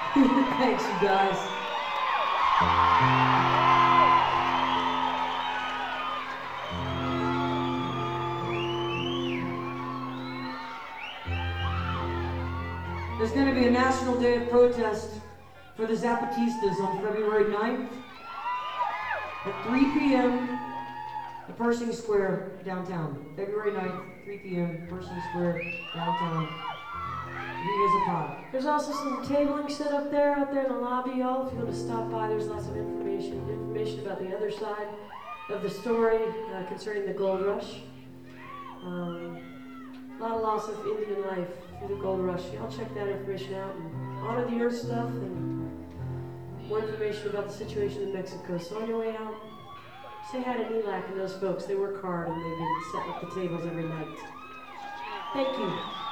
Thanks, you guys. There's going to be a national day of protest for the Zapatistas on February 9th at 3 p.m. at Pershing Square downtown. February 9th, 3 p.m. Pershing Square downtown. You guys a pot. There's also some tabling set up there, out there in the lobby, y'all. If you want to stop by, there's lots of information about the other side of the story concerning the gold rush. A lot of loss of Indian life through the gold rush. Y'all check that information out and honor the earth stuff and more information about the situation in Mexico. So on your way out, say hi to NELAC and those folks. They work hard and they've been setting up the tables every night. Thank you.